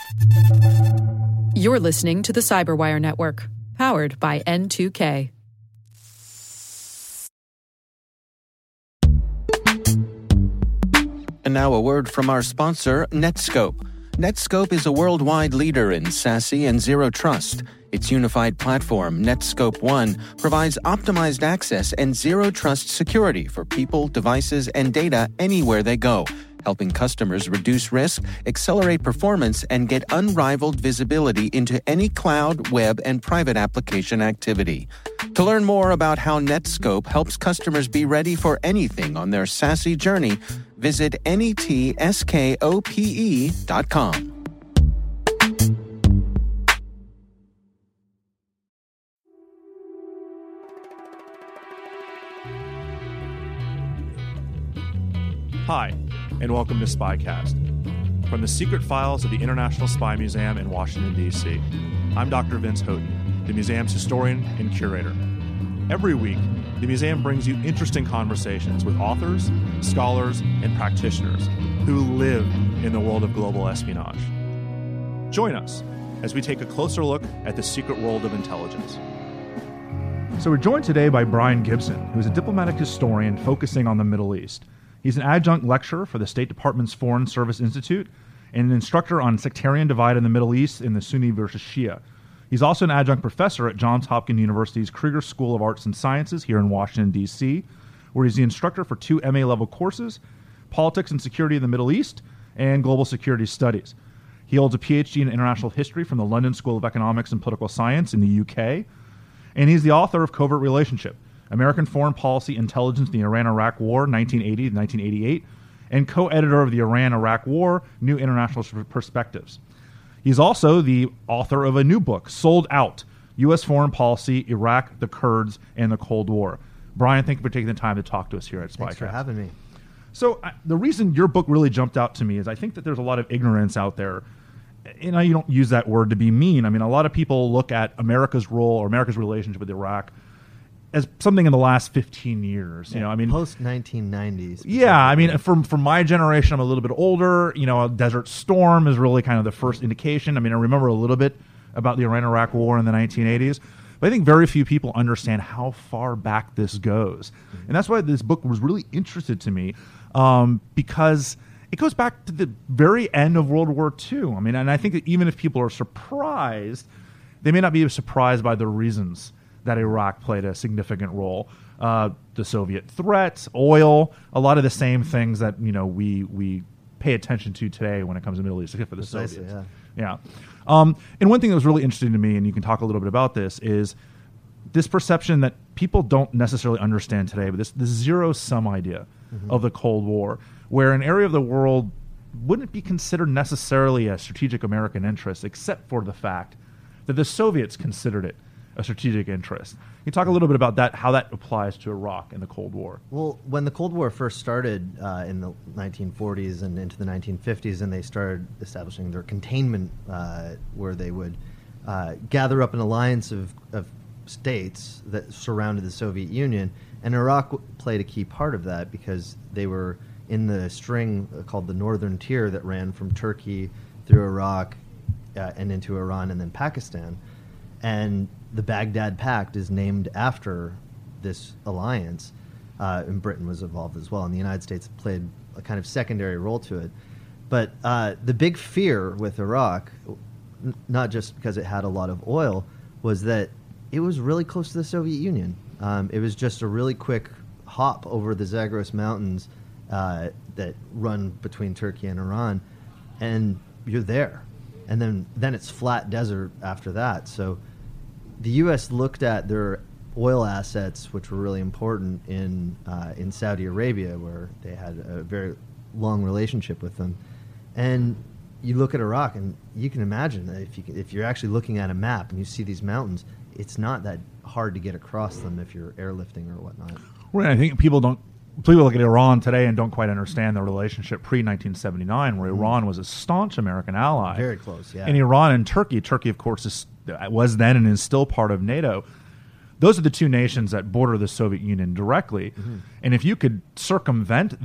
You're listening to the Cyberwire Network, powered by N2K. And now a word from our sponsor, Netskope. Netskope is a worldwide leader in SASE and Zero Trust. Its unified platform, Netskope One, provides optimized access and Zero Trust security for people, devices, and data anywhere they go, helping customers reduce risk, accelerate performance, and get unrivaled visibility into any cloud, web, and private application activity. To learn more about how Netskope helps customers be ready for anything on their SASE journey, visit netskope.com. Hi, and welcome to Spycast. From the secret files of the International Spy Museum in Washington, D.C., I'm Dr. Vince Houghton, the museum's historian and curator. Every week, the museum brings you interesting conversations with authors, scholars, and practitioners who live in the world of global espionage. Join us as we take a closer look at the secret world of intelligence. So we're joined today by Brian Gibson, who is a diplomatic historian focusing on the Middle East. He's an adjunct lecturer for the State Department's Foreign Service Institute and an instructor on sectarian divide in the Middle East in the Sunni versus Shia. He's also an adjunct professor at Johns Hopkins University's Krieger School of Arts and Sciences here in Washington, D.C., where he's the instructor for 2 MA-level courses, Politics and Security in the Middle East and Global Security Studies. He holds a PhD in International History from the London School of Economics and Political Science in the UK, and he's the author of Covert Relationship, American Foreign Policy Intelligence in the Iran-Iraq War, 1980 to 1988, and co-editor of the Iran-Iraq War, New International Perspectives. He's also the author of a new book, Sold Out, U.S. Foreign Policy, Iraq, the Kurds, and the Cold War. Brian, thank you for taking the time to talk to us here at Spycast. Thanks for having me. So the reason your book really jumped out to me is I think that there's a lot of ignorance out there. You know, you don't use that word to be mean. I mean, a lot of people look at America's role or America's relationship with Iraq as something in the last 15 years. You know, I mean, post-1990s. Yeah, I mean, from my generation, I'm a little bit older. You know, Desert Storm is really kind of the first indication. I mean, I remember a little bit about the Iran-Iraq War in the 1980s, but I think very few people understand how far back this goes. Mm-hmm. And that's why this book was really interested to me, because it goes back to the very end of World War II. I mean, and I think that even if people are surprised, they may not be surprised by the reasons that Iraq played a significant role. The Soviet threat, oil, a lot of the same things that, you know, we pay attention to today when it comes to the Middle East, except for the Soviets. Yeah. And one thing that was really interesting to me, and you can talk a little bit about this, is this perception that people don't necessarily understand today, but this zero-sum idea of the Cold War, where an area of the world wouldn't be considered necessarily a strategic American interest, except for the fact that the Soviets considered it a strategic interest. Can you talk a little bit about that, how that applies to Iraq and the Cold War? Well, when the Cold War first started in the 1940s and into the 1950s, and they started establishing their containment, where they would gather up an alliance of states that surrounded the Soviet Union, and Iraq played a key part of that because they were in the string called the Northern Tier that ran from Turkey through Iraq and into Iran and then Pakistan. And the Baghdad Pact is named after this alliance, and Britain was involved as well, and the United States played a kind of secondary role to it. But the big fear with Iraq, not just because it had a lot of oil, was that it was really close to the Soviet Union. It was just a really quick hop over the Zagros Mountains that run between Turkey and Iran, and you're there. And then it's flat desert after that. So the U.S. looked at their oil assets, which were really important in Saudi Arabia, where they had a very long relationship with them. And you look at Iraq, and you can imagine that if you're actually looking at a map and you see these mountains, it's not that hard to get across them if you're airlifting or whatnot. Right. I think people look at Iran today and don't quite understand the relationship pre-1979, where Iran was a staunch American ally. Very close, yeah. And Iran and Turkey, of course, was then and is still part of NATO. Those are the two nations that border the Soviet Union directly. Mm-hmm. And if you could circumvent that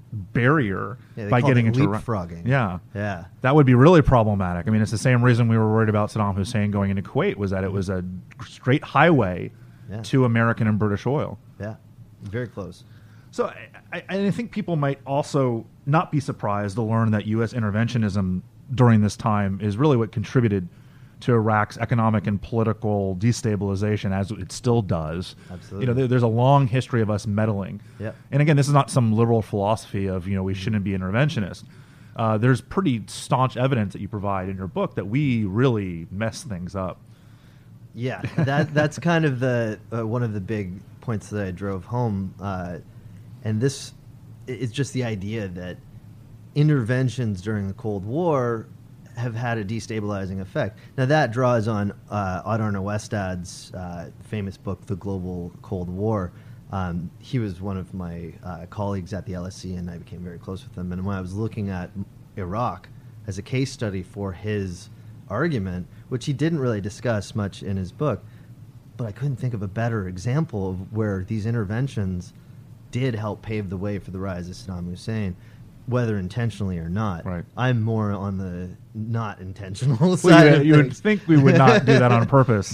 barrier Yeah, they by called getting it into leapfrogging. Yeah, that would be really problematic. I mean, it's the same reason we were worried about Saddam Hussein going into Kuwait, was that it was a straight highway to American and British oil. Yeah, very close. So I think people might also not be surprised to learn that U.S. interventionism during this time is really what contributed to Iraq's economic and political destabilization, as it still does. Absolutely. There's a long history of us meddling. Yep. And again, this is not some liberal philosophy of, we shouldn't be interventionist. There's pretty staunch evidence that you provide in your book that we really mess things up. Yeah, that's kind of the one of the big points that I drove home. And this is just the idea that interventions during the Cold War have had a destabilizing effect. Now that draws on Oddar Westad's famous book, The Global Cold War. He was one of my colleagues at the LSE, and I became very close with him. And when I was looking at Iraq as a case study for his argument, which he didn't really discuss much in his book, but I couldn't think of a better example of where these interventions did help pave the way for the rise of Saddam Hussein, whether intentionally or not. Right. I'm more on the not intentional side. Well, you would think we would not do that on purpose.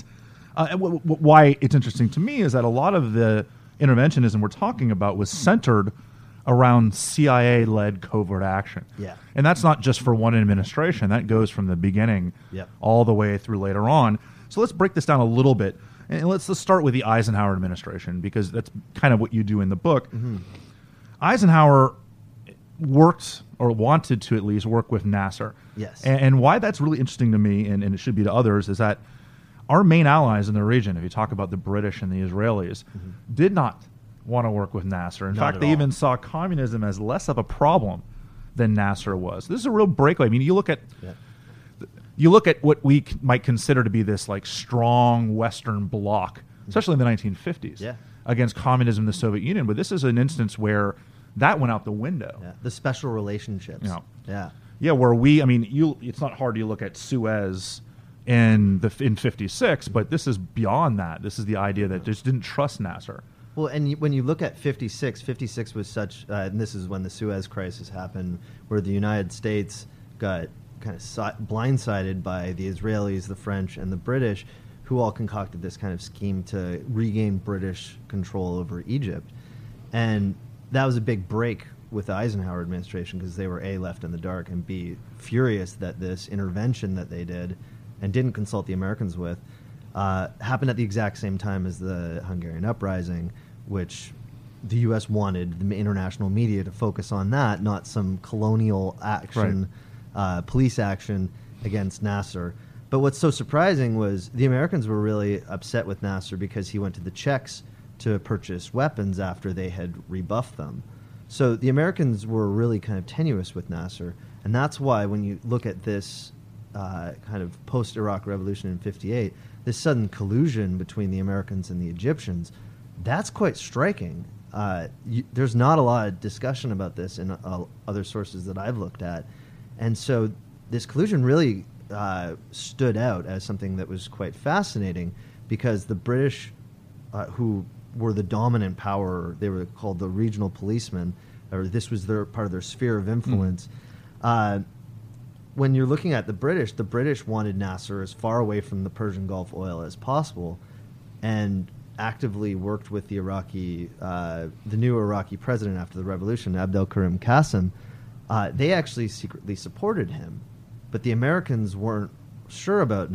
Why it's interesting to me is that a lot of the interventionism we're talking about was centered around CIA-led covert action. Yeah. And that's not just for one administration. That goes from the beginning all the way through later on. So let's break this down a little bit. And let's start with the Eisenhower administration, because that's kind of what you do in the book. Mm-hmm. Eisenhower worked, or wanted to at least work, with Nasser. Yes. And why that's really interesting to me, and it should be to others, is that our main allies in the region, if you talk about the British and the Israelis, did not want to work with Nasser. In fact, they even saw communism as less of a problem than Nasser was. This is a real breakaway. I mean, you look at what we might consider to be this like strong Western bloc, especially in the 1950s, against communism in the Soviet Union. But this is an instance where that went out the window. Yeah. The special relationships. Yeah, where it's not hard to look at Suez in 56, but this is beyond that. This is the idea that just didn't trust Nasser. Well, and when you look at 56 was such, and this is when the Suez Crisis happened, where the United States got kind of blindsided by the Israelis, the French, and the British, who all concocted this kind of scheme to regain British control over Egypt. And that was a big break with the Eisenhower administration, because they were A, left in the dark, and B, furious that this intervention that they did and didn't consult the Americans with happened at the exact same time as the Hungarian uprising, which the U.S. wanted the international media to focus on that, not some colonial action, police action against Nasser. But what's so surprising was the Americans were really upset with Nasser because he went to the Czechs to purchase weapons after they had rebuffed them. So the Americans were really kind of tenuous with Nasser, and that's why when you look at this kind of post-Iraq revolution in 58, this sudden collusion between the Americans and the Egyptians, that's quite striking. There's not a lot of discussion about this in other sources that I've looked at. And so this collusion really stood out as something that was quite fascinating, because the British, who were the dominant power, they were called the regional policemen, or this was part of their sphere of influence. When you're looking at the British wanted Nasser as far away from the Persian Gulf oil as possible, and actively worked with the new Iraqi president after the revolution, Abdel Karim Qasem. They actually secretly supported him, but the Americans weren't sure about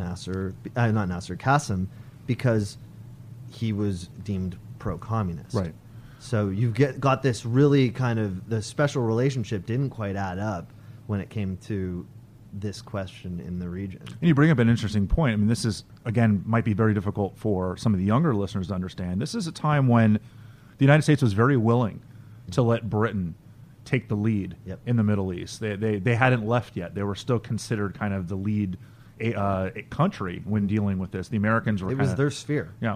Qasem, because he was deemed pro-communist. Right. So you've got this really kind of, the special relationship didn't quite add up when it came to this question in the region. And you bring up an interesting point. I mean, this is, again, might be very difficult for some of the younger listeners to understand. This is a time when the United States was very willing to let Britain take the lead in the Middle East. They hadn't left yet. They were still considered kind of the lead country when dealing with this. The Americans were their sphere. Yeah.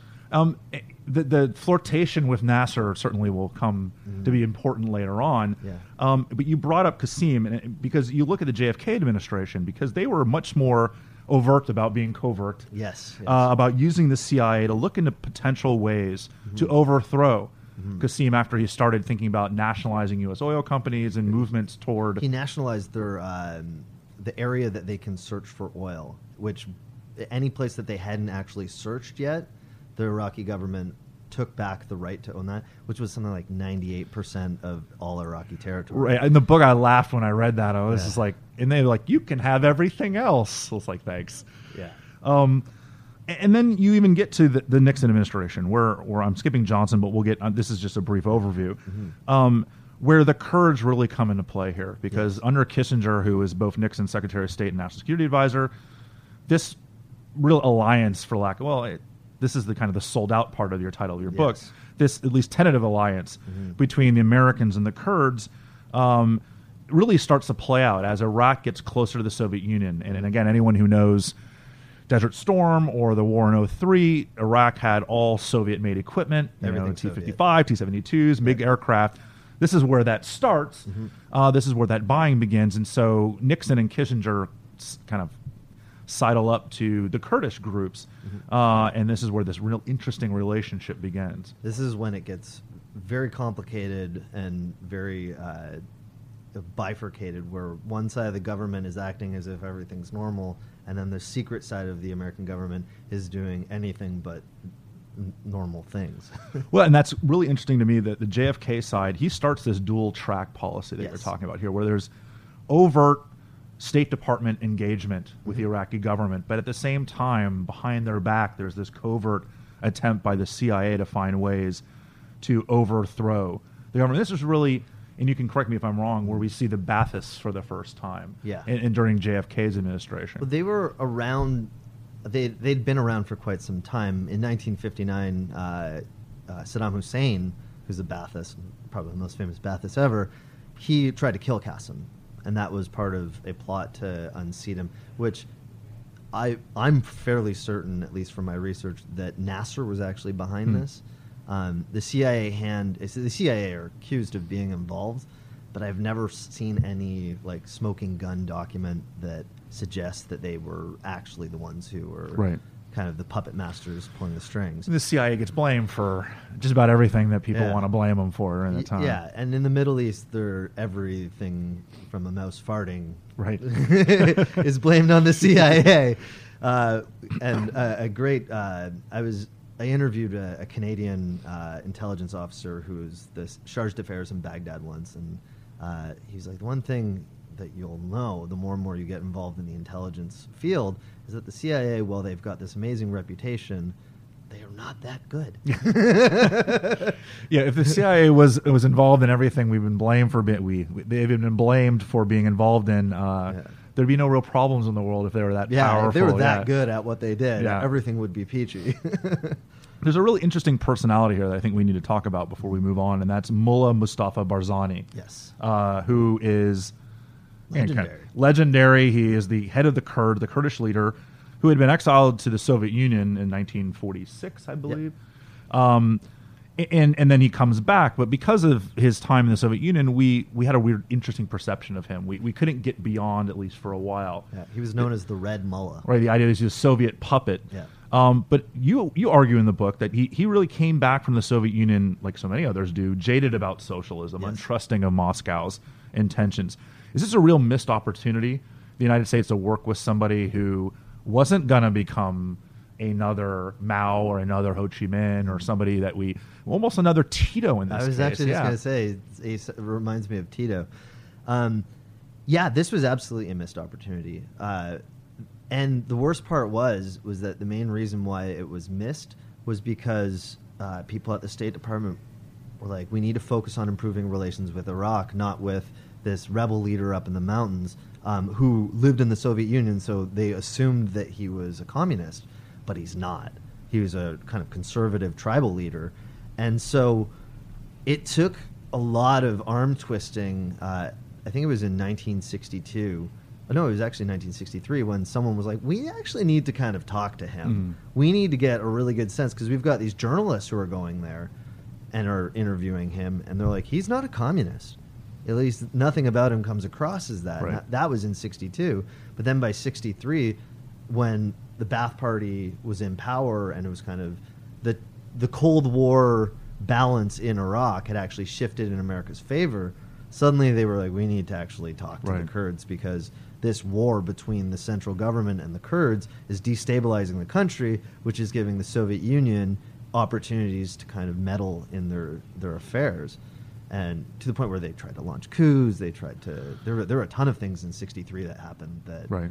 The flirtation with Nasser certainly will come to be important later on. Yeah. But you brought up Qasem, because you look at the JFK administration, because they were much more overt about being covert. Yes. About using the CIA to look into potential ways to overthrow Qasim after he started thinking about nationalizing U.S. oil companies and movements toward... He nationalized their the area that they can search for oil, which any place that they hadn't actually searched yet, the Iraqi government took back the right to own that, which was something like 98% of all Iraqi territory. Right. In the book, I laughed when I read that. I was just like, and they were like, you can have everything else. I was like, thanks. Yeah. And then you even get to the Nixon administration, where I'm skipping Johnson, but we'll get, this is just a brief overview, where the Kurds really come into play here. Because under Kissinger, who is both Nixon's Secretary of State and National Security Advisor, this real alliance, for lack of, this is the kind of the sold out part of your title of your book. This at least tentative alliance between the Americans and the Kurds really starts to play out as Iraq gets closer to the Soviet Union. And again, anyone who knows Desert Storm or the war in 2003, Iraq had all Soviet-made equipment, T-55, T-72s, MiG aircraft. This is where that starts. This is where that buying begins. And so Nixon and Kissinger kind of sidle up to the Kurdish groups, and this is where this real interesting relationship begins. This is when it gets very complicated and very bifurcated, where one side of the government is acting as if everything's normal, and then the secret side of the American government is doing anything but normal things. Well, and that's really interesting to me that the JFK side, he starts this dual track policy that you're talking about here, where there's overt State Department engagement with the Iraqi government, but at the same time, behind their back, there's this covert attempt by the CIA to find ways to overthrow the government. This is really, and you can correct me if I'm wrong, where we see the Baathists for the first time and during JFK's administration. Well, they were around, they'd been around for quite some time. In 1959, Saddam Hussein, who's a Baathist, probably the most famous Baathist ever, he tried to kill Qasim. And that was part of a plot to unseat him, which I'm fairly certain, at least from my research, that Nasser was actually behind this. The CIA are accused of being involved, but I've never seen any smoking gun document that suggests that they were actually the ones who were kind of the puppet masters pulling the strings. The CIA gets blamed for just about everything that people want to blame them for in the time. Yeah, and in the Middle East, they're everything from a mouse farting is blamed on the CIA. And a great, I interviewed a Canadian intelligence officer who was the charge d'affaires in Baghdad once, and he's like, the one thing that you'll know the more and more you get involved in the intelligence field is that the CIA, while they've got this amazing reputation, they are not that good. If the CIA was involved in everything we've been blamed for, they've been blamed for being involved in, there'd be no real problems in the world if they were that powerful. If they were that good at what they did, everything would be peachy. There's a really interesting personality here that I think we need to talk about before we move on, and that's Mullah Mustafa Barzani. Yes. Who is legendary. He is the head of the Kurdish leader, who had been exiled to the Soviet Union in 1946, I believe. Yep. And then he comes back. But because of his time in the Soviet Union, we had a weird, interesting perception of him. We couldn't get beyond, at least for a while. Yeah, he was known as the Red Mullah. Right, the idea is he's a Soviet puppet. Yeah. But you argue in the book that he really came back from the Soviet Union, like so many others do, jaded about socialism, untrusting of Moscow's intentions. Is this a real missed opportunity, the United States, to work with somebody who wasn't going to become another Mao or another Ho Chi Minh or somebody that almost another Tito in this case? I was actually just going to say, it reminds me of Tito. This was absolutely a missed opportunity. And the worst part was that the main reason why it was missed was because people at the State Department were like, we need to focus on improving relations with Iraq, not with this rebel leader up in the mountains who lived in the Soviet Union, so they assumed that he was a communist, but he's not. He was a kind of conservative tribal leader. And so it took a lot of arm twisting. I think it was in 1962. No, it was actually 1963 when someone was like, we actually need to kind of talk to him. We need to get a really good sense, because we've got these journalists who are going there and are interviewing him, and they're like, he's not a communist. At least nothing about him comes across as that. Right. That was in 62. But then by 63, when the Ba'ath Party was in power and it was kind of the Cold War balance in Iraq had actually shifted in America's favor, suddenly they were like, we need to actually talk to the Kurds, because this war between the central government and the Kurds is destabilizing the country, which is giving the Soviet Union opportunities to kind of meddle in their affairs. And to the point where they tried to launch coups, they tried to... There were a ton of things in '63 that happened that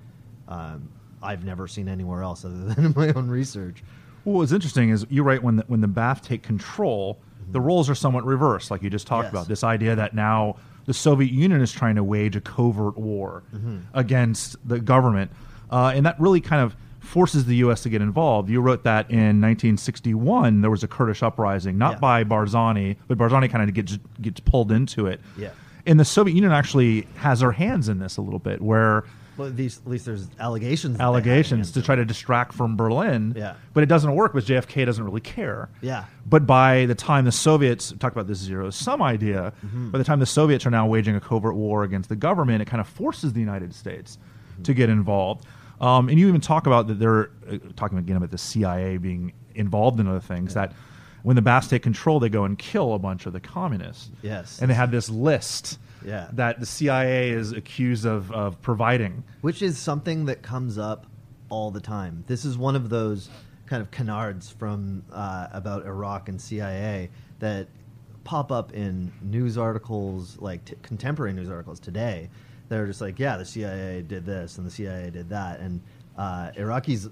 I've never seen anywhere else other than in my own research. Well, what's interesting is you're right, when the Ba'ath take control, the roles are somewhat reversed, like you just talked about. This idea that now the Soviet Union is trying to wage a covert war against the government. And that really kind of forces the U.S. to get involved. You wrote that in 1961 there was a Kurdish uprising, not by Barzani, but Barzani kind of gets pulled into it. Yeah. And the Soviet Union actually has their hands in this a little bit, where... Well, at least there's allegations to try to distract from Berlin. Yeah. But it doesn't work because JFK doesn't really care. Yeah. But by the time the Soviets, talk about this zero-sum idea, by the time the Soviets are now waging a covert war against the government, it kind of forces the United States to get involved. And you even talk about that they're talking again about the CIA being involved in other things, that when the Ba'ath take control, they go and kill a bunch of the communists. Yes. And they have this list that the CIA is accused of providing. Which is something that comes up all the time. This is one of those kind of canards from about Iraq and CIA that pop up in news articles, like contemporary news articles today. They're just like, yeah, the CIA did this and the CIA did that. And Iraqis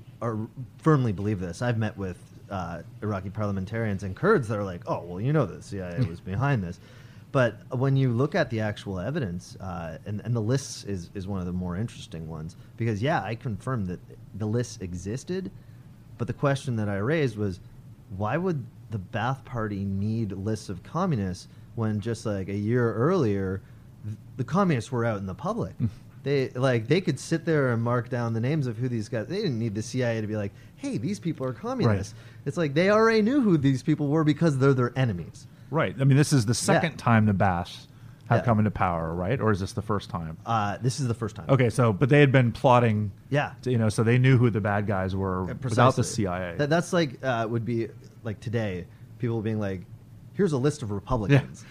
firmly believe this. I've met with Iraqi parliamentarians and Kurds that are like, oh, well, you know the CIA was behind this. But when you look at the actual evidence, and the lists is one of the more interesting ones, because, I confirmed that the lists existed, but the question that I raised was, why would the Ba'ath Party need lists of communists when just like a year earlier, the communists were out in the public? They could sit there and mark down the names of who these guys... They didn't need the CIA to be like, hey, these people are communists. Right. It's like they already knew who these people were because they're their enemies. Right. I mean, this is the second time the Ba'ath have come into power, right? Or is this the first time? This is the first time. Okay, but they had been plotting... so they knew who the bad guys were without the CIA. That's like, would be like today, people being like, here's a list of Republicans.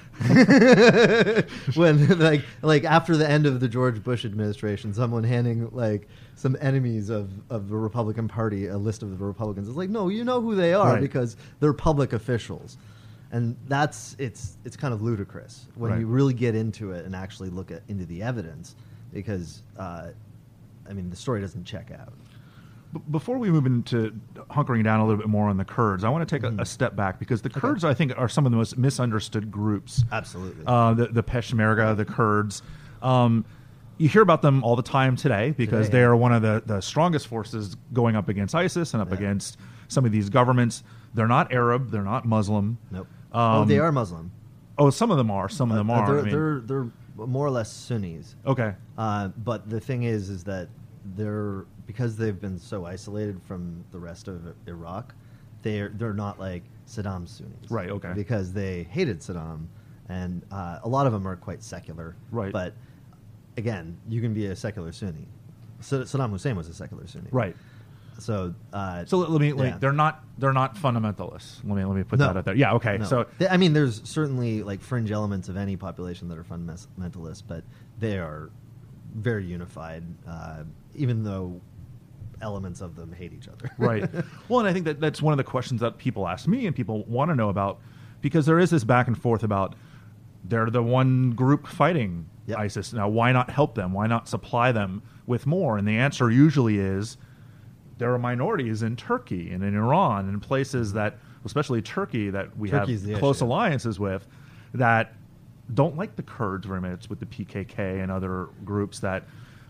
When like after the end of the George Bush administration, someone handing like some enemies of the Republican Party a list of the Republicans. It's like, no, you know who they are because they're public officials. And it's kind of ludicrous when you really get into it and actually look into the evidence, because the story doesn't check out. Before we move into hunkering down a little bit more on the Kurds, I want to take a step back, because the Kurds, I think, are some of the most misunderstood groups. Absolutely. The Peshmerga, the Kurds. You hear about them all the time today because they are one of the strongest forces going up against ISIS and up against some of these governments. They're not Arab. They're not Muslim. Nope. They are Muslim. Oh, some of them are. Some of them are. They're more or less Sunnis. Okay. But the thing is that because they've been so isolated from the rest of Iraq, they're not like Saddam's Sunnis. Right, okay. Because they hated Saddam, and a lot of them are quite secular. Right. But, again, you can be a secular Sunni. Saddam Hussein was a secular Sunni. Right. So let me they're not fundamentalists. Let me put that out there. Yeah, okay. No. So there's certainly like fringe elements of any population that are fundamentalists, but they are very unified, even though elements of them hate each other. Right. Well, and I think that's one of the questions that people ask me and people want to know about, because there is this back and forth about they're the one group fighting ISIS. Now, why not help them? Why not supply them with more? And the answer usually is there are minorities in Turkey and in Iran and places that, especially Turkey, that we have close alliances with, that don't like the Kurds very much, with the PKK and other groups that,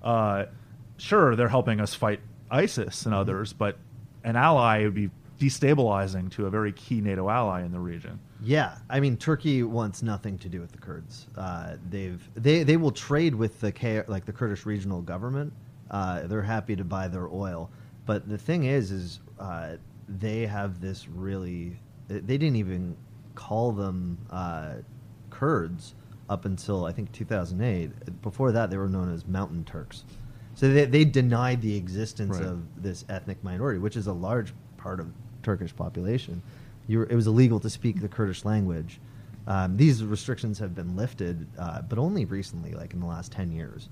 sure, they're helping us fight ISIS and others, but an ally would be destabilizing to a very key NATO ally in the region. Yeah, Turkey wants nothing to do with the Kurds. They will trade with the Kurdish regional government. They're happy to buy their oil. But the thing is they have this really... They didn't even call them Kurds up until, I think, 2008. Before that, they were known as Mountain Turks. So they denied the existence of this ethnic minority, which is a large part of Turkish population. it was illegal to speak the Kurdish language. These restrictions have been lifted, but only recently, like in the last 10 years.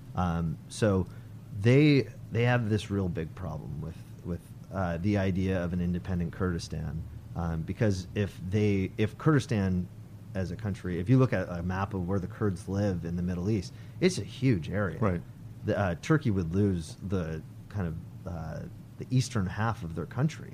So they have this real big problem with the idea of an independent Kurdistan, because if Kurdistan as a country, if you look at a map of where the Kurds live in the Middle East, it's a huge area. Right. Turkey would lose the kind of the eastern half of their country.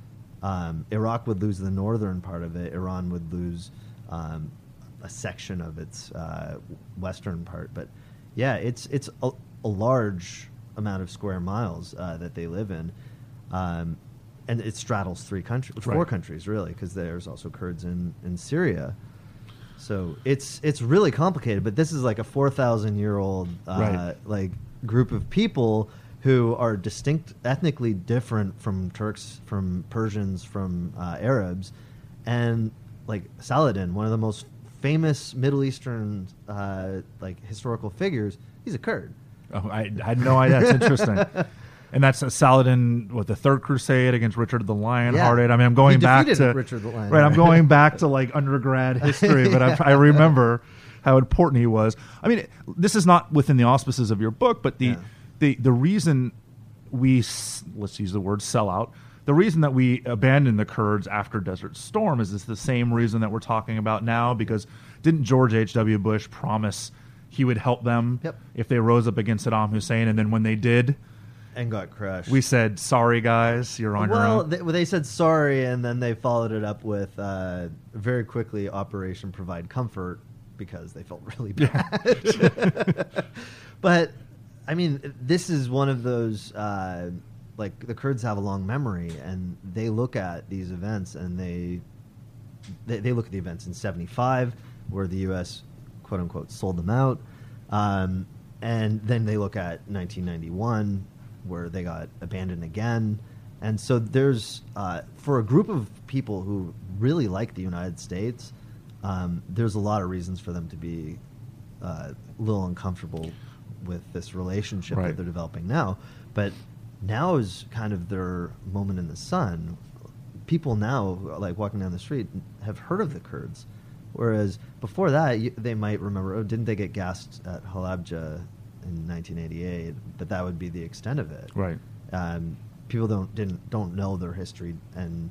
Iraq would lose the northern part of it. Iran would lose a section of its western part. But yeah, it's a large amount of square miles that they live in, and it straddles four countries really, because there's also Kurds in Syria. So it's really complicated. But this is like a 4,000-year-old like group of people who are distinct, ethnically different from Turks, from Persians, from Arabs, and like Saladin, one of the most famous Middle Eastern like historical figures, he's a Kurd. Oh, I had no idea. That's interesting. And that's Saladin, the Third Crusade against Richard the Lionhearted. Yeah. I mean, I'm going back to Richard the Lionhearted. Right, I'm going back to like undergrad history, but I remember how important he was. I mean, this is not within the auspices of your book, but the reason let's use the word sellout. The reason that we abandoned the Kurds after Desert Storm is the same reason that we're talking about now, because didn't George H.W. Bush promise he would help them if they rose up against Saddam Hussein, and then when they did and got crushed, we said, sorry guys, you're on your own? Well, they said sorry, and then they followed it up with very quickly Operation Provide Comfort, because they felt really bad. But I mean, this is one of those, like the Kurds have a long memory, and they look at these events, and they look at the events in 1975, where the U.S., quote unquote, sold them out, and then they look at 1991, where they got abandoned again. And so there's, for a group of people who really like the United States, there's a lot of reasons for them to be a little uncomfortable with this relationship that they're developing now. But now is kind of their moment in the sun. People now, like walking down the street, have heard of the Kurds, whereas before that, they might remember, didn't they get gassed at Halabja in 1988? But that would be the extent of it. Right. People don't know their history, and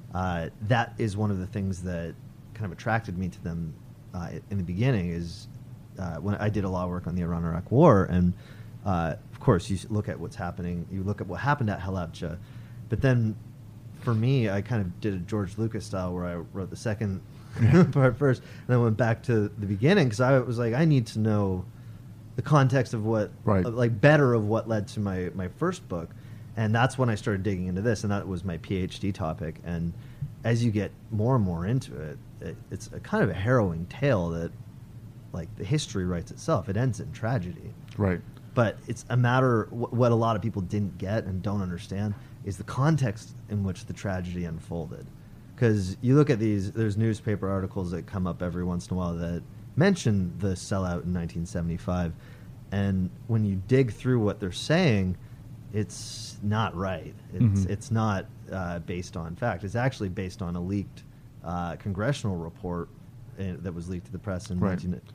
that is one of the things that kind of attracted me to them in the beginning. Is when I did a lot of work on the Iran-Iraq War, and of course you look at what's happening, you look at what happened at Halabja, but then for me, I kind of did a George Lucas style, where I wrote the second part first, and then went back to the beginning, because I was like, I need to know the context of what, like better of what led to my first book. And that's when I started digging into this, and that was my PhD topic. And as you get more and more into it, it's a kind of a harrowing tale that, like, the history writes itself. It ends in tragedy. Right. But it's a matter, what a lot of people didn't get and don't understand is the context in which the tragedy unfolded. Because you look at there's newspaper articles that come up every once in a while that mention the sellout in 1975. And when you dig through what they're saying, it's not right. It's not based on fact. It's actually based on a leaked congressional report that was leaked to the press in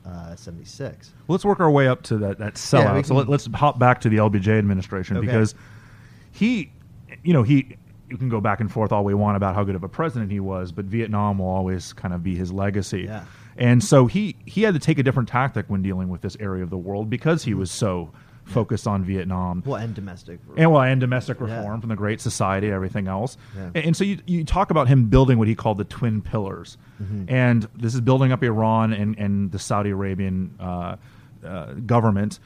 1976. Well, let's work our way up to that sellout. Yeah, so let's hop back to the LBJ administration, because you can go back and forth all we want about how good of a president he was, but Vietnam will always kind of be his legacy. Yeah. And so he had to take a different tactic when dealing with this area of the world, because he was so focused on Vietnam. Well, and domestic reform. And domestic reform from the Great Society, everything else. Yeah. And so you talk about him building what he called the twin pillars. And this is building up Iran and the Saudi Arabian government.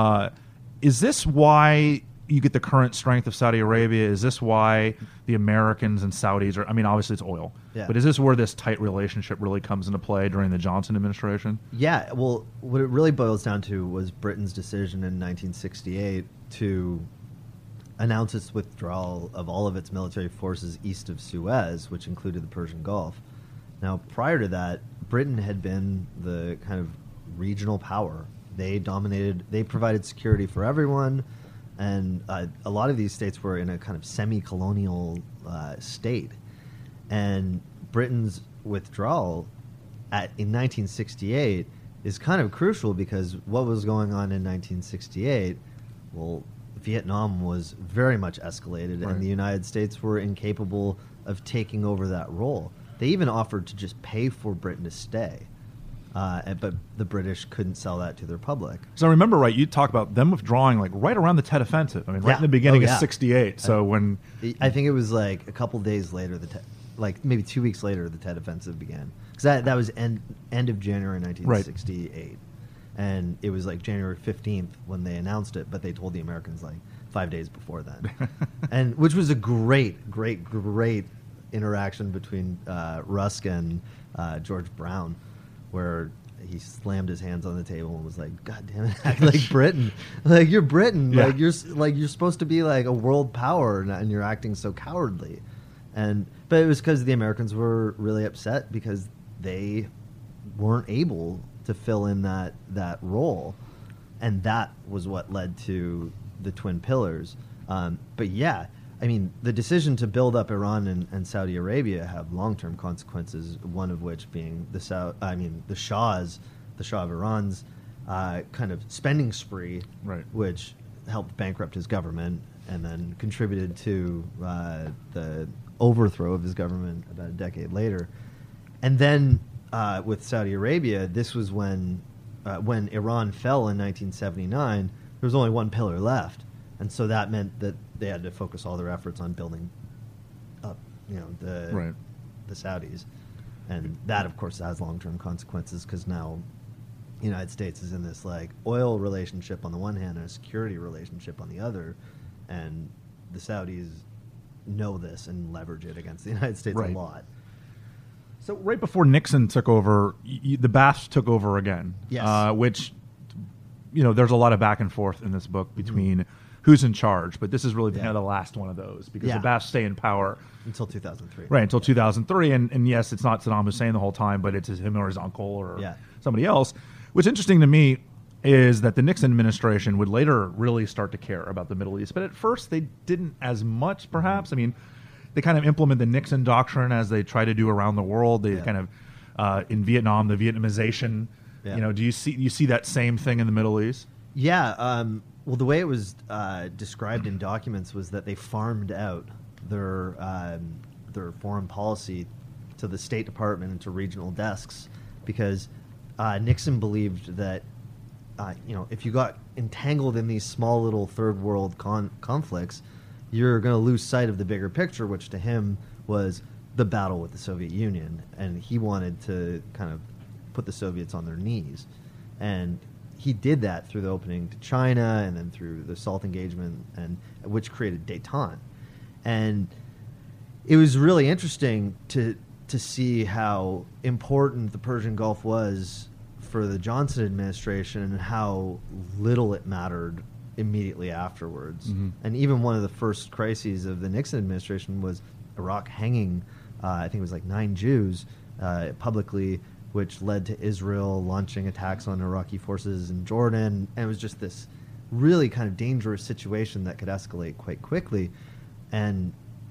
Is this why you get the current strength of Saudi Arabia? Is this why the Americans and Saudis are, I mean, obviously it's oil, but is this where this tight relationship really comes into play during the Johnson administration? Yeah, well, what it really boils down to was Britain's decision in 1968 to announce its withdrawal of all of its military forces east of Suez, which included the Persian Gulf. Now, prior to that, Britain had been the kind of regional power. They provided security for everyone. And a lot of these states were in a kind of semi-colonial state. And Britain's withdrawal in 1968 is kind of crucial, because what was going on in 1968, well, Vietnam was very much escalated, and the United States were incapable of taking over that role. They even offered to just pay for Britain to stay, but the British couldn't sell that to their public. So I remember, right, you talked about them withdrawing like right around the Tet Offensive. I mean, right in the beginning of 68. So when... I think it was like a couple days later, like maybe 2 weeks later, the Tet Offensive began. Because that was end of January 1968. Right. And it was like January 15th when they announced it, but they told the Americans like 5 days before then. And which was a great interaction between Rusk and George Brown, where he slammed his hands on the table and was like, "God damn it, act like Britain. Like, you're Britain. Yeah. Like you're supposed to be like a world power, and you're acting so cowardly." But it was because the Americans were really upset because they weren't able to fill in that role, and that was what led to the Twin Pillars. But yeah, I mean, the decision to build up Iran and Saudi Arabia have long-term consequences. One of which being the Shah of Iran's kind of spending spree, which helped bankrupt his government and then contributed to the overthrow of his government about a decade later. And then with Saudi Arabia, this was when Iran fell in 1979. There was only one pillar left, and so that meant that they had to focus all their efforts on building up, the Saudis, and that, of course, has long-term consequences, because now the United States is in this like oil relationship on the one hand and a security relationship on the other, and the Saudis know this and leverage it against the United States a lot. So right before Nixon took over, the Ba'aths took over again. Yes. Which, there's a lot of back and forth in this book between who's in charge, but this is really kind of the last one of those, because the Ba'aths stay in power until 2003. Right, until 2003, and yes, it's not Saddam Hussein the whole time, but it's him or his uncle or somebody else. What's interesting to me is that the Nixon administration would later really start to care about the Middle East, but at first they didn't as much, perhaps. I mean, they kind of implement the Nixon doctrine as they try to do around the world. They kind of in Vietnam, the Vietnamization. Yeah. Do you see that same thing in the Middle East? Yeah. Well, the way it was described in documents was that they farmed out their foreign policy to the State Department and to regional desks, because Nixon believed that if you got entangled in these small little third world conflicts, you're going to lose sight of the bigger picture, which to him was the battle with the Soviet Union, and he wanted to kind of put the Soviets on their knees. And he did that through the opening to China and then through the SALT engagement, and which created Détente. And it was really interesting to see how important the Persian Gulf was for the Johnson administration and how little it mattered immediately afterwards. Mm-hmm. And even one of the first crises of the Nixon administration was Iraq hanging, I think it was like 9 Jews publicly, which led to Israel launching attacks on Iraqi forces in Jordan. And it was just this really kind of dangerous situation that could escalate quite quickly. And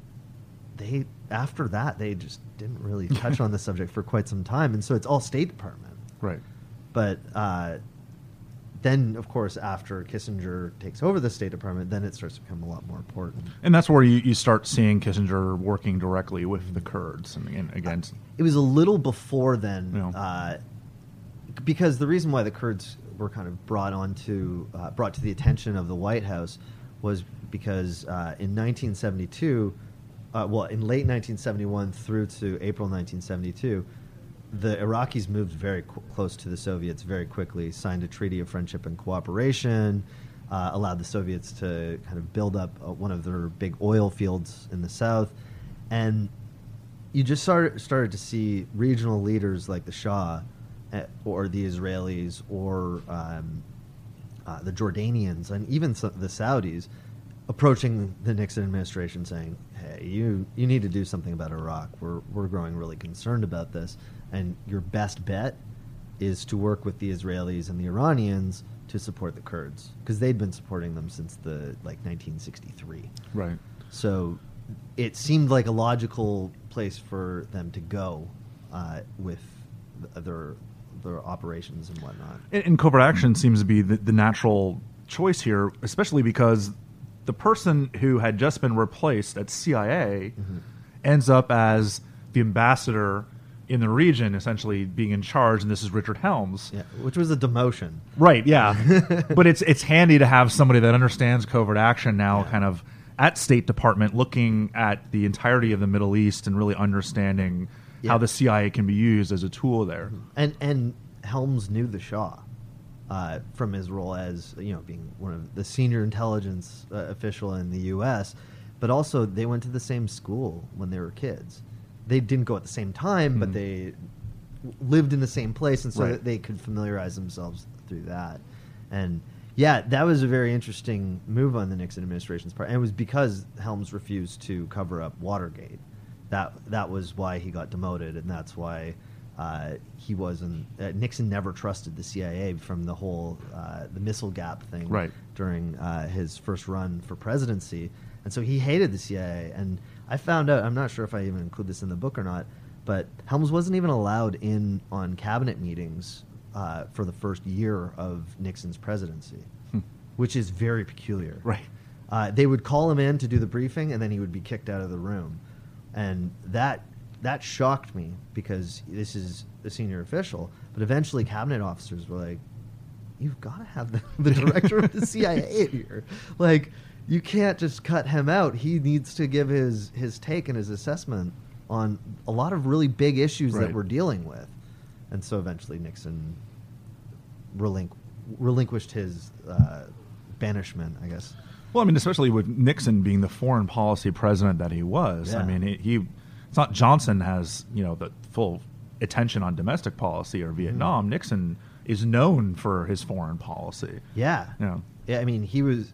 after that, they just didn't really touch on the subject for quite some time. And so it's all State Department. Right. But then, of course, after Kissinger takes over the State Department, then it starts to become a lot more important. And that's where you start seeing Kissinger working directly with the Kurds and against. It was a little before then, because the reason why the Kurds were kind of brought to the attention of the White House was because in 1972, in late 1971 through to April 1972, the Iraqis moved very close to the Soviets very quickly, signed a treaty of friendship and cooperation, allowed the Soviets to kind of build up one of their big oil fields in the south. And you just started to see regional leaders like the Shah or the Israelis or the Jordanians and even the Saudis approaching the Nixon administration saying, hey, you need to do something about Iraq. We're growing really concerned about this. And your best bet is to work with the Israelis and the Iranians to support the Kurds, because they'd been supporting them since 1963. Right. So it seemed like a logical place for them to go with their operations and whatnot. And covert action seems to be the natural choice here, especially because the person who had just been replaced at CIA ends up as the ambassador in the region, essentially being in charge, and this is Richard Helms. Yeah, which was a demotion. Right, yeah. But it's handy to have somebody that understands covert action now kind of at State Department looking at the entirety of the Middle East and really understanding how the CIA can be used as a tool there. And Helms knew the Shah from his role as being one of the senior intelligence official in the U.S., but also they went to the same school when they were kids. They didn't go at the same time, but they lived in the same place, and so that they could familiarize themselves through that. And that was a very interesting move on the Nixon administration's part, and it was because Helms refused to cover up Watergate. That was why he got demoted, and that's why he wasn't. Nixon never trusted the CIA from the whole the missile gap thing during his first run for presidency, and so he hated the CIA. And I found out, I'm not sure if I even include this in the book or not, but Helms wasn't even allowed in on cabinet meetings for the first year of Nixon's presidency, which is very peculiar. Right. They would call him in to do the briefing, and then he would be kicked out of the room. And that shocked me because this is a senior official. But eventually cabinet officers were like, you've got to have the director of the CIA here. Like, you can't just cut him out. He needs to give his take and his assessment on a lot of really big issues that we're dealing with. And so eventually Nixon relinquished his banishment, I guess. Well, I mean, especially with Nixon being the foreign policy president that he was. I mean, it's not Johnson has, the full attention on domestic policy or Vietnam. Nixon is known for his foreign policy. Yeah. I mean, he was...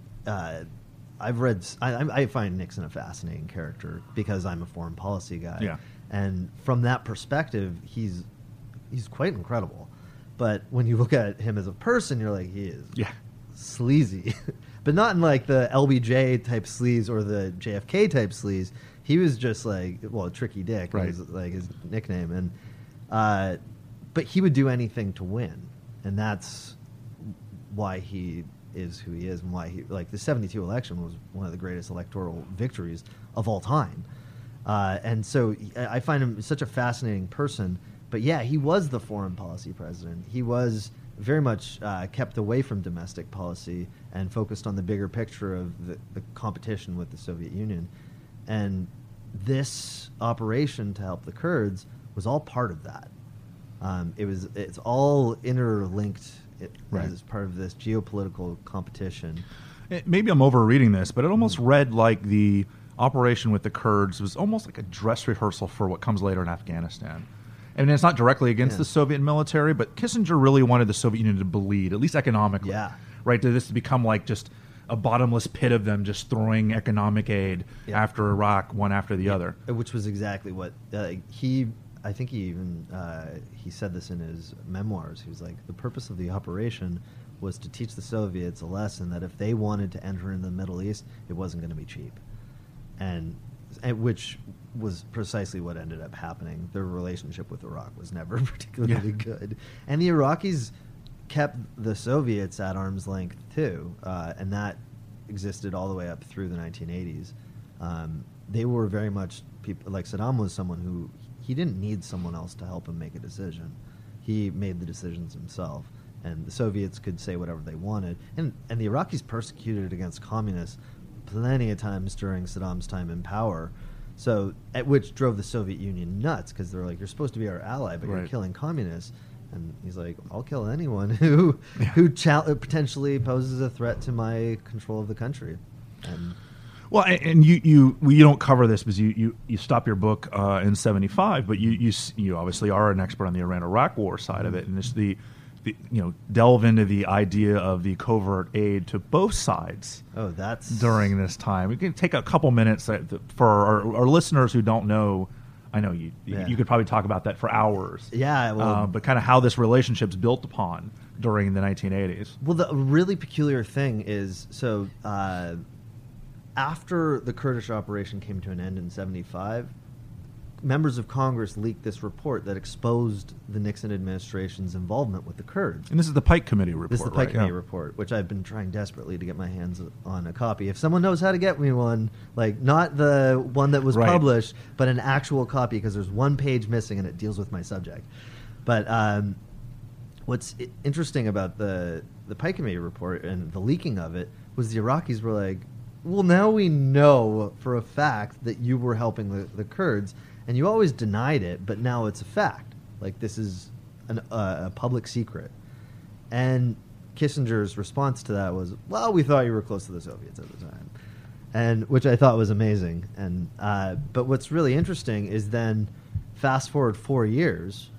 I find Nixon a fascinating character because I'm a foreign policy guy. Yeah. And from that perspective, he's quite incredible. But when you look at him as a person, you're like, he is sleazy. But not in like the LBJ type sleaze or the JFK type sleaze. He was just like, Tricky Dick was like his nickname. And but he would do anything to win. And that's why he is who he is, and why he, like, the 72 election was one of the greatest electoral victories of all time. And so I find him such a fascinating person. But he was the foreign policy president. He was very much kept away from domestic policy and focused on the bigger picture of the competition with the Soviet Union. And this operation to help the Kurds was all part of that. It's all interlinked as part of this geopolitical competition. Maybe I'm overreading this, but it almost read like the operation with the Kurds was almost like a dress rehearsal for what comes later in Afghanistan. I mean, it's not directly against the Soviet military, but Kissinger really wanted the Soviet Union to bleed, at least economically. Right? To this to become like just a bottomless pit of them just throwing economic aid after Iraq, one after the other. Which was exactly what I think he even he said this in his memoirs. He was like, the purpose of the operation was to teach the Soviets a lesson that if they wanted to enter in the Middle East, it wasn't going to be cheap. And which was precisely what ended up happening. Their relationship with Iraq was never particularly good. And the Iraqis kept the Soviets at arm's length too, and that existed all the way up through the 1980s. They were very much people, like Saddam was someone who, he didn't need someone else to help him make a decision. He made the decisions himself, and the Soviets could say whatever they wanted. And the Iraqis persecuted against communists plenty of times during Saddam's time in power, which drove the Soviet Union nuts, because they're like, you're supposed to be our ally, but you're killing communists. And he's like, I'll kill anyone who potentially poses a threat to my control of the country. And well, and you don't cover this because you stop your book in 1975, but you obviously are an expert on the Iran-Iraq war side of it, and it's the delve into the idea of the covert aid to both sides. Oh, that's during this time. We can take a couple minutes for our listeners who don't know. I know you could probably talk about that for hours. Yeah, well, but kind of how this relationship's built upon during the 1980s. Well, the really peculiar thing is, after the Kurdish operation came to an end in 75, members of Congress leaked this report that exposed the Nixon administration's involvement with the Kurds. And this is the Pike Committee report. This is the Pike Committee report, which I've been trying desperately to get my hands on a copy. If someone knows how to get me one, like not the one that was published, but an actual copy, because there's one page missing and it deals with my subject. But what's interesting about the Pike Committee report and the leaking of it was the Iraqis were like, well, now we know for a fact that you were helping the Kurds, and you always denied it, but now it's a fact. Like, this is a public secret. And Kissinger's response to that was, well, we thought you were close to the Soviets at the time, and which I thought was amazing. And but what's really interesting is then fast forward 4 years,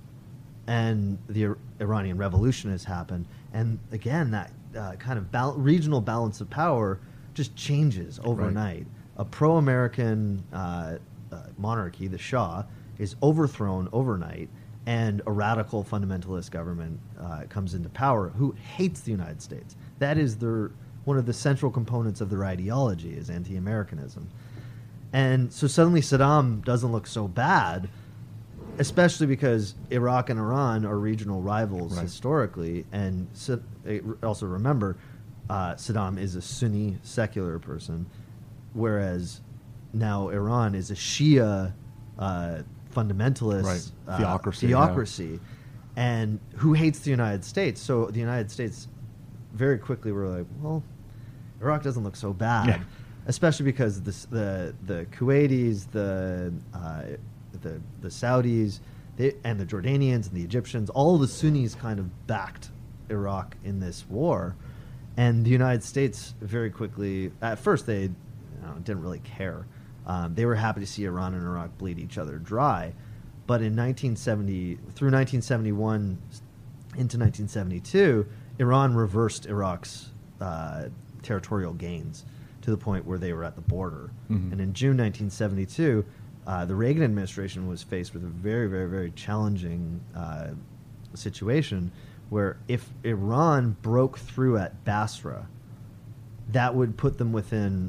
and the Iranian Revolution has happened, and again, that kind of regional balance of power just changes overnight. Right. A pro-American monarchy, the Shah, is overthrown overnight, and a radical fundamentalist government comes into power who hates the United States. That is one of the central components of their ideology, is anti-Americanism. And so suddenly Saddam doesn't look so bad, especially because Iraq and Iran are regional rivals historically. And also remember, Saddam is a Sunni secular person, whereas now Iran is a Shia fundamentalist theocracy, and who hates the United States. So the United States very quickly were like, well, Iraq doesn't look so bad, especially because the Kuwaitis, the Saudis, and the Jordanians and the Egyptians, all the Sunnis kind of backed Iraq in this war. And the United States very quickly, at first they didn't really care. They were happy to see Iran and Iraq bleed each other dry. But in 1970, through 1971 into 1972, Iran reversed Iraq's territorial gains to the point where they were at the border. Mm-hmm. And in June 1972, the Reagan administration was faced with a very, very, very challenging situation where if Iran broke through at Basra, that would put them within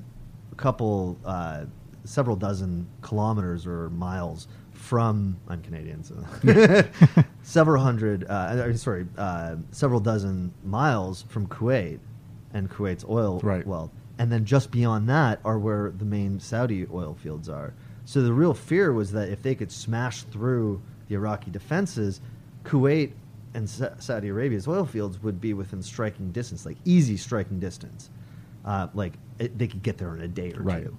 several dozen kilometers or miles from, I'm Canadian, so several dozen miles from Kuwait and Kuwait's oil wealth. And then just beyond that are where the main Saudi oil fields are. So the real fear was that if they could smash through the Iraqi defenses, Kuwait and Saudi Arabia's oil fields would be within striking distance, like easy striking distance. They could get there in a day or two.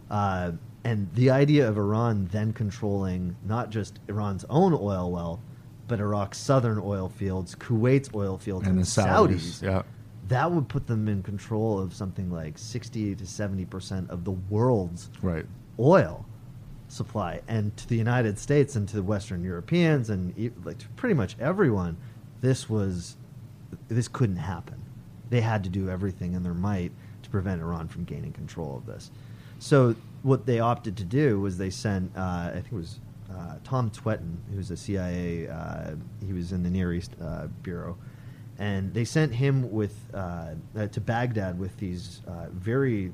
And the idea of Iran then controlling not just Iran's own oil wealth, but Iraq's southern oil fields, Kuwait's oil fields, and the Saudis, that would put them in control of something like 60 to 70% of the world's oil supply. And to the United States and to Western Europeans and like to pretty much everyone, this couldn't happen. They had to do everything in their might to prevent Iran from gaining control of this. So what they opted to do was they sent, I think it was Tom Twetton, who's a CIA, he was in the Near East Bureau, and they sent him to Baghdad with these very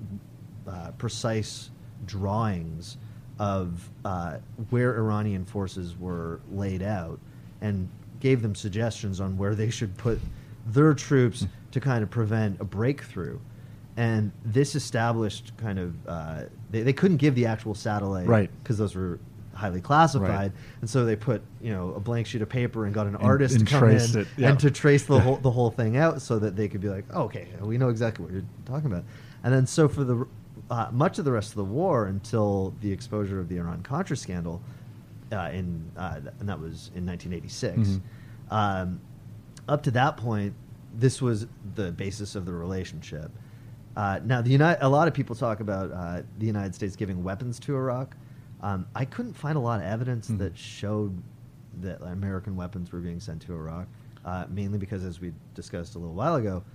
precise drawings of where Iranian forces were laid out, and gave them suggestions on where they should put their troops to kind of prevent a breakthrough. And this established kind of they couldn't give the actual satellite because those were highly classified, and so they put a blank sheet of paper and got an artist to come in and to trace the whole thing out, so that they could be like, okay, we know exactly what you're talking about. And then so for the much of the rest of the war until the exposure of the Iran-Contra scandal, and that was in 1986. Mm-hmm. Up to that point, this was the basis of the relationship. Now, a lot of people talk about the United States giving weapons to Iraq. I couldn't find a lot of evidence that showed that American weapons were being sent to Iraq, mainly because, as we discussed a little while ago,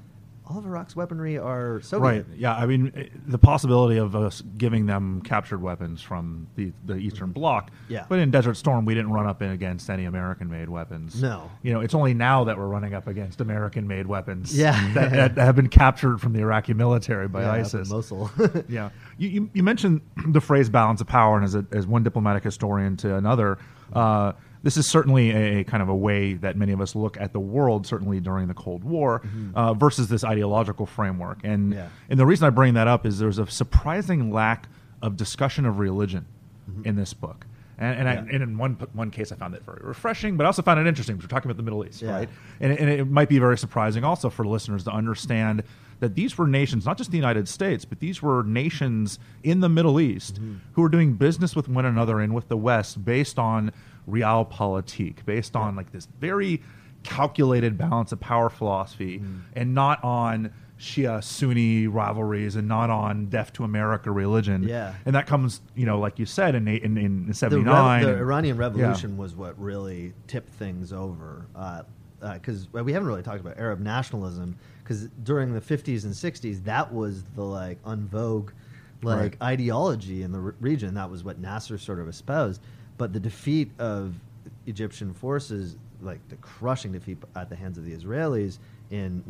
all of Iraq's weaponry are Soviet. Right. Yeah. I mean, the possibility of us giving them captured weapons from the Eastern Bloc. Yeah. But in Desert Storm, we didn't run up against any American-made weapons. No. It's only now that we're running up against American-made weapons. Yeah. that have been captured from the Iraqi military by Up in ISIS. Mosul. Yeah. You mentioned the phrase balance of power, and as one diplomatic historian to another, this is certainly a kind of a way that many of us look at the world, certainly during the Cold War, versus this ideological framework. And the reason I bring that up is there's a surprising lack of discussion of religion in this book. And in one case, I found it very refreshing, but I also found it interesting because we're talking about the Middle East, right? And it might be very surprising also for listeners to understand that these were nations, not just the United States, but these were nations in the Middle East who were doing business with one another and with the West based on realpolitik, based on like this very calculated balance of power philosophy, and not on Shia-Sunni rivalries, and not on deaf to America religion. Yeah. And that comes, like you said, in 79. The Iranian Revolution was what really tipped things over. Because we haven't really talked about Arab nationalism, because during the 50s and 60s, that was the en vogue ideology in the region. That was what Nasser sort of espoused. But the defeat of Egyptian forces, like the crushing defeat at the hands of the Israelis in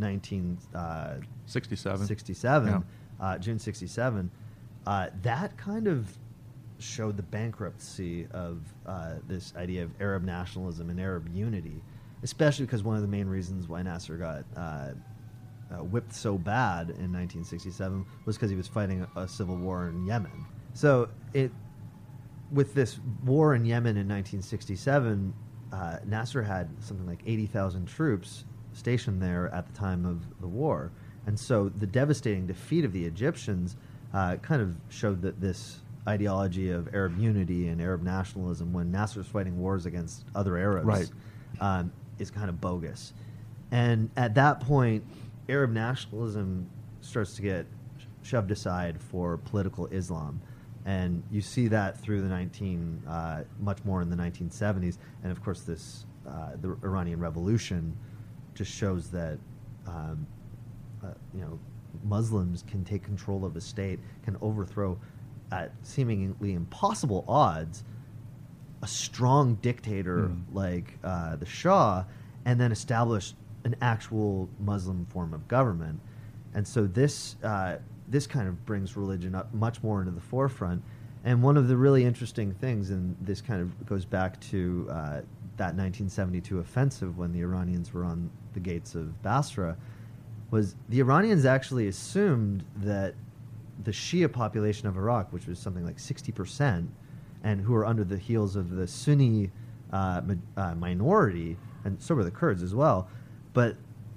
1967, June 67, that kind of showed the bankruptcy of this idea of Arab nationalism and Arab unity, especially because one of the main reasons why Nasser got whipped so bad in 1967 was because he was fighting a civil war in Yemen. So with this war in Yemen in 1967, Nasser had something like 80,000 troops stationed there at the time of the war. And so the devastating defeat of the Egyptians kind of showed that this ideology of Arab unity and Arab nationalism, when Nasser's fighting wars against other Arabs, is kind of bogus. And at that point, Arab nationalism starts to get shoved aside for political Islam. And you see that through the much more in the 1970s. And of course, the Iranian Revolution just shows that Muslims can take control of a state, can overthrow at seemingly impossible odds a strong dictator like the Shah, and then establish an actual Muslim form of government. And so this kind of brings religion up much more into the forefront. And one of the really interesting things, and this kind of goes back to that 1972 offensive when the Iranians were on the gates of Basra, was the Iranians actually assumed that the Shia population of Iraq, which was something like 60%, and who were under the heels of the Sunni minority, and so were the Kurds as well, but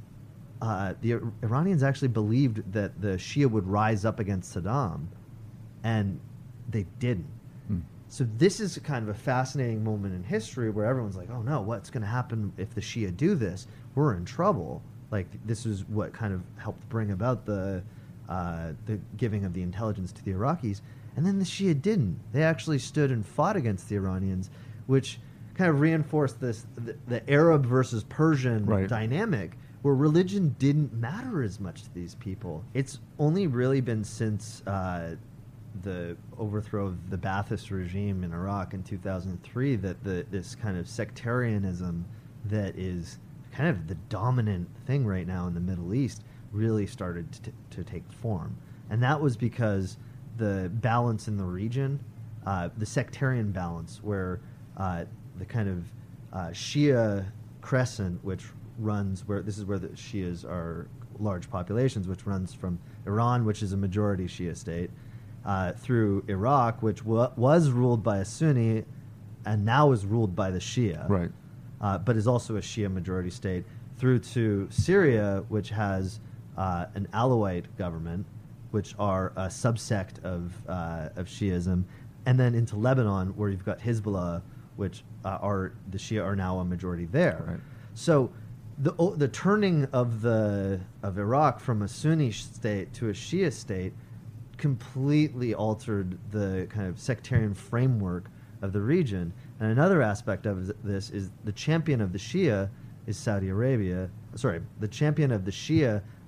the Iranians actually believed that the Shia would rise up against Saddam, and they didn't. So this is kind of a fascinating moment in history where everyone's like, oh no, what's going to happen if the Shia do this? We're in trouble. Like, this is what kind of helped bring about the giving of the intelligence to the Iraqis. And then the Shia didn't. They actually stood and fought against the Iranians, which kind of reinforced the Arab versus Persian dynamic, where religion didn't matter as much to these people. It's only really been since the overthrow of the Ba'athist regime in Iraq in 2003 that this kind of sectarianism that is kind of the dominant thing right now in the Middle East really started to take form. And that was because the balance in the region, the sectarian balance, where the kind of Shia crescent, which runs this is where the Shias are large populations, which runs from Iran, which is a majority Shia state, through Iraq, which was ruled by a Sunni and now is ruled by the Shia, but is also a Shia majority state, through to Syria, which has an Alawite government, which are a subsect of Shiism, and then into Lebanon, where you've got Hezbollah, which the Shia are now a majority there. So the turning of Iraq from a Sunni state to a Shia state completely altered the kind of sectarian framework of the region. And another aspect of this is the champion of the Shia is Saudi Arabia. Sorry, the champion of the Shia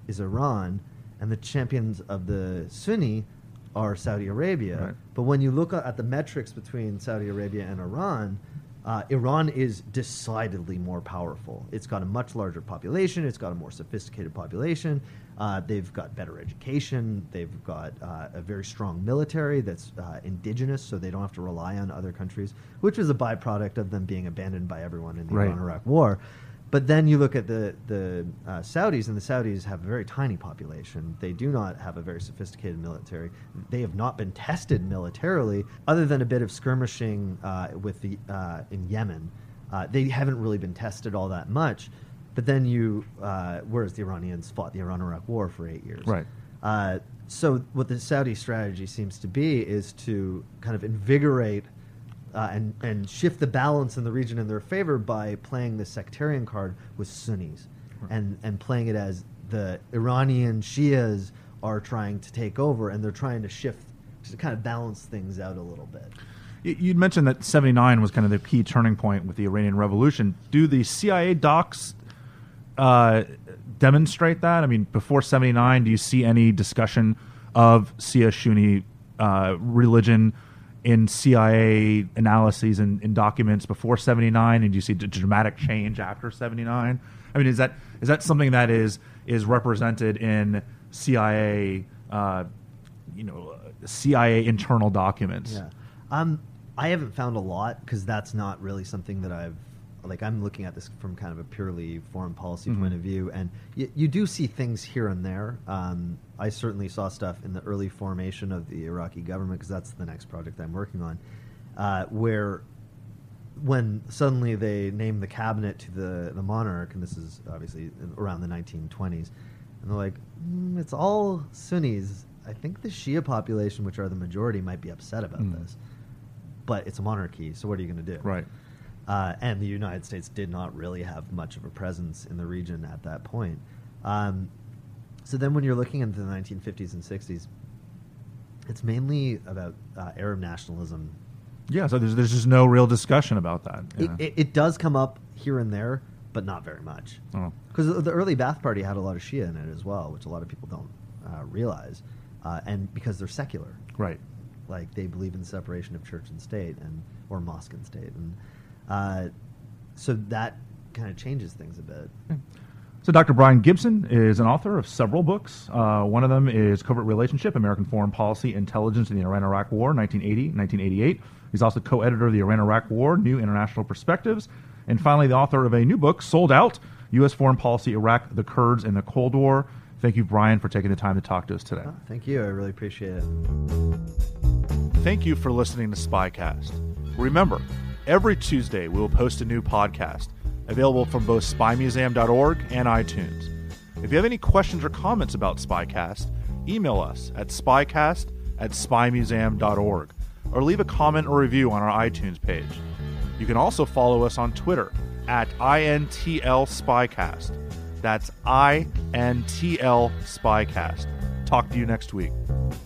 is Iran, and the champions of the Sunni are Saudi Arabia. Right. But when you look at the metrics between Saudi Arabia and Iran, Iran is decidedly more powerful. It's got a much larger population. It's got a more sophisticated population. They've got better education. They've got a very strong military that's indigenous, so they don't have to rely on other countries, which was a byproduct of them being abandoned by everyone in the Iran-Iraq War. But then you look at the Saudis, and the Saudis have a very tiny population. They do not have a very sophisticated military. They have not been tested militarily, other than a bit of skirmishing in Yemen. They haven't really been tested all that much. But then whereas the Iranians fought the Iran-Iraq War for 8 years. Right. So what the Saudi strategy seems to be is to kind of invigorate and shift the balance in the region in their favor by playing the sectarian card with Sunnis, and playing it as the Iranian Shias are trying to take over, and they're trying to shift to kind of balance things out a little bit. You'd mentioned that 79 was kind of the key turning point with the Iranian Revolution. Do the CIA docs demonstrate that? I mean, before 79, do you see any discussion of Shia-Sunni religion in CIA analyses and documents before 79, and do you see a dramatic change after 79? I mean, is that something that is represented in CIA, CIA internal documents? Yeah, I haven't found a lot, because that's not really something that I'm looking at this from kind of a purely foreign policy point of view, and you do see things here and there. I certainly saw stuff in the early formation of the Iraqi government, because that's the next project I'm working on, where when suddenly they named the cabinet to the monarch, and this is obviously around the 1920s, and they're like, it's all Sunnis. I think the Shia population, which are the majority, might be upset about this. But it's a monarchy, so what are you going to do? Right. And the United States did not really have much of a presence in the region at that point. So then when you're looking into the 1950s and 60s, it's mainly about Arab nationalism. Yeah, so there's just no real discussion about that. Yeah. It does come up here and there, but not very much. Because the early Ba'ath Party had a lot of Shia in it as well, which a lot of people don't realize. And because they're secular. Right. Like, they believe in the separation of church and state, or mosque and state. And so that kind of changes things a bit. So Dr. Brian Gibson is an author of several books. One of them is Covert Relationship, American Foreign Policy, Intelligence in the Iran-Iraq War, 1980-1988. He's also co-editor of the Iran-Iraq War, New International Perspectives. And finally, the author of a new book, Sold Out, U.S. Foreign Policy, Iraq, the Kurds, and the Cold War. Thank you, Brian, for taking the time to talk to us today. Thank you. I really appreciate it. Thank you for listening to Spycast. Remember, every Tuesday we will post a new podcast, available from both spymuseum.org and iTunes. If you have any questions or comments about Spycast, email us at spycast@spymuseum.org, or leave a comment or review on our iTunes page. You can also follow us on Twitter at INTL Spycast. That's INTL Spycast. Talk to you next week.